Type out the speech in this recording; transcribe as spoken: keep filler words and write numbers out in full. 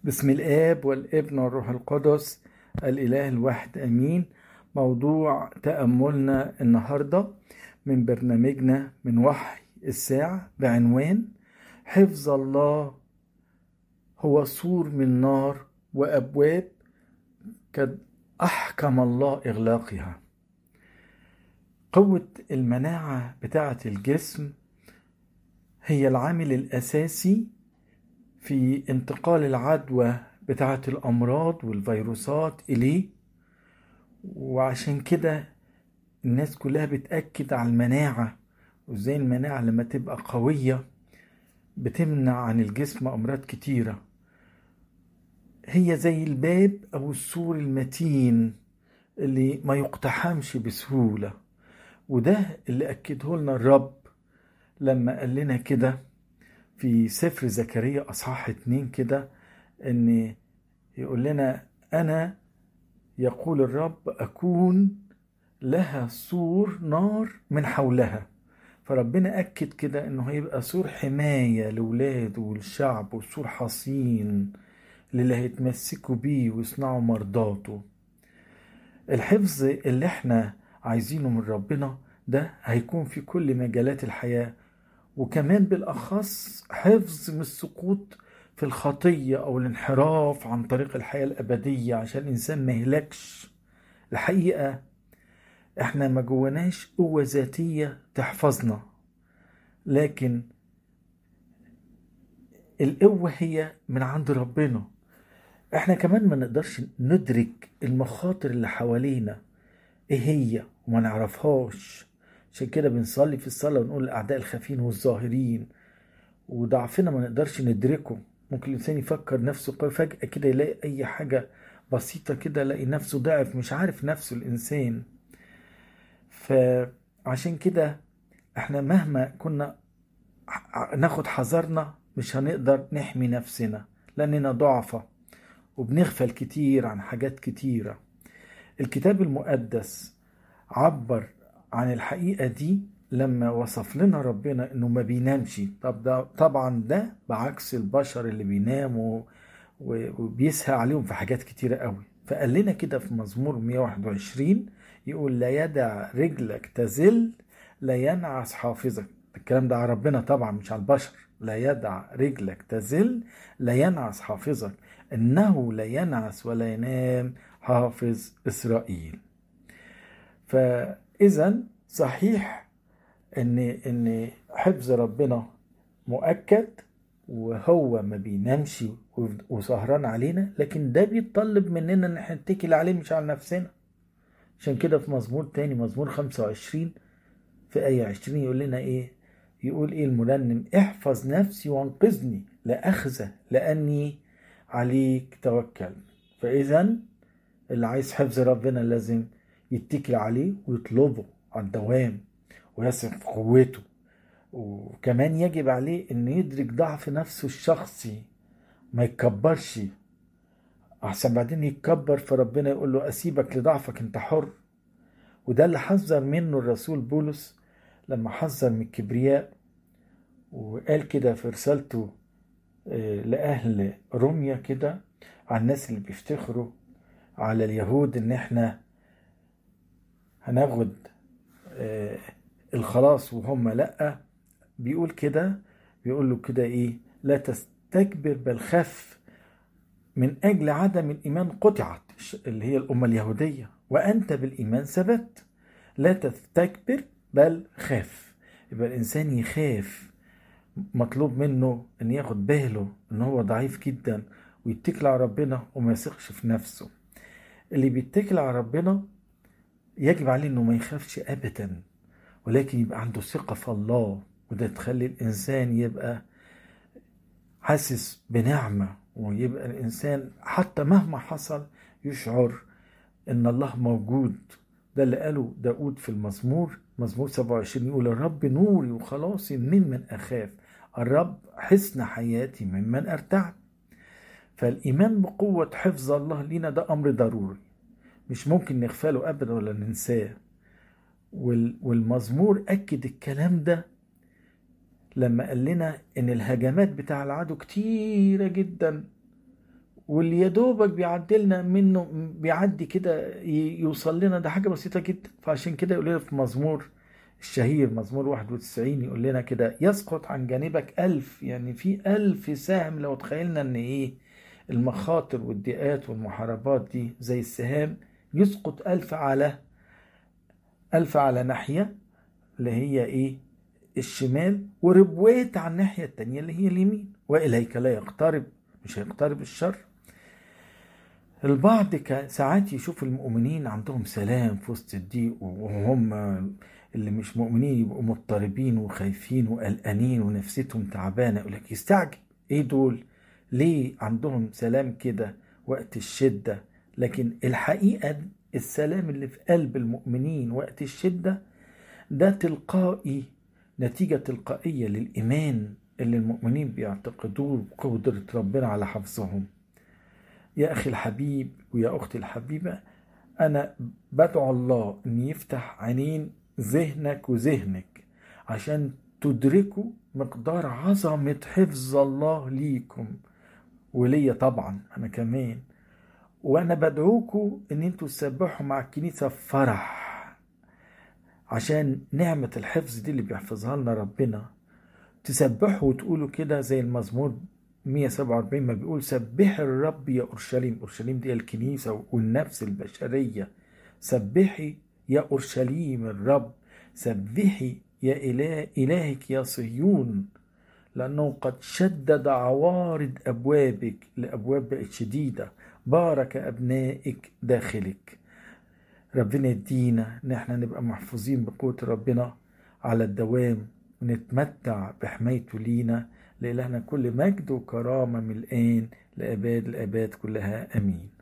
بسم الآب والابن والروح القدس الإله الواحد أمين. موضوع تأملنا النهاردة من برنامجنا من وحي الساعة بعنوان حفظ الله هو سور من نار وأبواب قد أحكم الله إغلاقها. قوة المناعة بتاعة الجسم هي العامل الأساسي في انتقال العدوى بتاعة الأمراض والفيروسات إليه، وعشان كده الناس كلها بتأكد على المناعة، وإزاي المناعة لما تبقى قوية بتمنع عن الجسم أمراض كتيرة. هي زي الباب أو السور المتين اللي ما يقتحمش بسهولة، وده اللي أكده لنا الرب لما قال لنا كده في سفر زكريا أصحاح اتنين كده، ان يقول لنا انا يقول الرب اكون لها سور نار من حولها. فربنا اكد كده انه هيبقى سور حماية لولاده والشعب، وسور حصين اللي هيتمسكوا بيه ويصنعوا مرضاته. الحفظ اللي احنا عايزينه من ربنا ده هيكون في كل مجالات الحياة، وكمان بالأخص حفظ من السقوط في الخطية أو الانحراف عن طريق الحياة الأبدية عشان الإنسان ما يهلكش. الحقيقة إحنا ما جواناش قوة ذاتية تحفظنا، لكن القوة هي من عند ربنا. إحنا كمان ما نقدرش ندرك المخاطر اللي حوالينا إيه هي وما نعرفهاش، عشان كده بنصلي في الصلاة ونقول الأعداء الخفين والظاهرين، وضعفنا ما نقدرش ندركه. ممكن الإنسان يفكر نفسه قوي، فجأة كده يلاقي أي حاجة بسيطة كده يلاقي نفسه ضعف، مش عارف نفسه الإنسان. فعشان كده احنا مهما كنا ناخد حذرنا مش هنقدر نحمي نفسنا، لأننا ضعفة وبنغفل كتير عن حاجات كتيرة. الكتاب المقدس عبر عن الحقيقة دي لما وصف لنا ربنا انه ما بينامش. طب ده طبعا ده بعكس البشر اللي بيناموا وبيسهى عليهم في حاجات كتيرة قوي. فقال لنا كده في مزمور مية وواحد وعشرين يقول لا يدع رجلك تزل لا ينعس حافظك. الكلام ده على ربنا طبعا مش على البشر. لا يدع رجلك تزل لا ينعس حافظك، انه لا ينعس ولا ينام حافظ اسرائيل. فاذا صحيح ان ان حفظ ربنا مؤكد، وهو ما بينامش وسهران علينا، لكن ده بيتطلب مننا ان احنا نتكل عليه مش على نفسنا. عشان كده في مزمور تاني، مزمور خمسة وعشرين في آية عشرين يقول لنا ايه؟ يقول ايه المرنم؟ احفظ نفسي وانقذني لا أخزى لأني عليك توكل. فإذا اللي عايز حفظ ربنا لازم يتكل عليه ويطلبه على الدوام ويثق في قوته، وكمان يجب عليه ان يدرك ضعف نفسه الشخصي، ما يتكبرش احسن بعدين يتكبر فربنا يقول له اسيبك لضعفك انت حر. وده اللي حذر منه الرسول بولس لما حذر من الكبرياء، وقال كده في رسالته لأهل روميا كده على الناس اللي بيفتخروا على اليهود ان احنا هناخد الخلاص وهم لأ. بيقول كده، بيقول له كده ايه؟ لا تستكبر بل خف من اجل عدم الايمان قطعت، اللي هي الامه اليهوديه، وانت بالايمان ثبت. لا تستكبر بل خاف. يبقى الانسان يخاف، مطلوب منه ان ياخد باله ان هو ضعيف جدا ويتكل على ربنا وما يثقش في نفسه. اللي بيتكل على ربنا يجب عليه انه ما يخافش ابدا، ولكن يبقى عنده ثقه في الله، وده تخلي الإنسان يبقى حاسس بنعمة، ويبقى الإنسان حتى مهما حصل يشعر إن الله موجود. ده اللي قاله داود في المزمور، مزمور سبعة وعشرين يقول الرب نوري وخلاصي ممن أخاف، الرب حصن حياتي ممن أرتعب. فالإيمان بقوة حفظ الله لنا ده أمر ضروري، مش ممكن نغفله أبدا ولا ننساه. والمزمور أكد الكلام ده لما قال لنا ان الهجمات بتاع العدو كتيرة جدا، واللي يدوبك بيعدلنا منه بيعدي كده يوصل لنا، ده حاجة بسيطة جدا. فعشان كده يقول لنا في مزمور الشهير مزمور واحد وتسعين يقول لنا كده يسقط عن جانبك ألف، يعني في ألف سهم. لو تخيلنا ان ايه المخاطر والضيقات والمحاربات دي زي السهام، يسقط ألف على ألف على ناحية اللي هي ايه الشمال، وربوات على الناحية التانية اللي هي اليمين، وإليك لا يقترب، مش هيقترب الشر. البعض ساعات يشوف المؤمنين عندهم سلام في وسط الضيق، وهم اللي مش مؤمنين يبقوا مضطربين وخايفين وقلقانين ونفسيتهم تعبانة. يقول لك يستعجب ايه دول، ليه عندهم سلام كده وقت الشدة؟ لكن الحقيقة السلام اللي في قلب المؤمنين وقت الشدة ده تلقائي، نتيجة تلقائية للإيمان اللي المؤمنين بيعتقدوه بقدرة ربنا على حفظهم. يا أخي الحبيب ويا أختي الحبيبة، أنا بدعو الله أن يفتح عينين ذهنك وذهنك عشان تدركوا مقدار عظمة حفظ الله ليكم وليا طبعا أنا كمان. وأنا بدعوكوا أن انتوا تسبحوا مع الكنيسة فرح عشان نعمة الحفظ دي اللي بيحفظها لنا ربنا. تسبحوا وتقولوا كده زي المزمور مية وسبعة وأربعين ما بيقول سبح الرب يا أورشليم. أورشليم دي الكنيسة والنفس البشرية. سبحي يا أورشليم الرب، سبحي يا إله إلهك يا صهيون، لأنه قد شدد عوارض أبوابك، لأبواب بقت شديدة، بارك أبنائك داخلك. ربنا يدينا ان احنا نبقى محفوظين بقوة ربنا على الدوام، ونتمتع بحمايته لينا. لإلهنا كل مجد وكرامة من الآن لأباد الآباد كلها، أمين.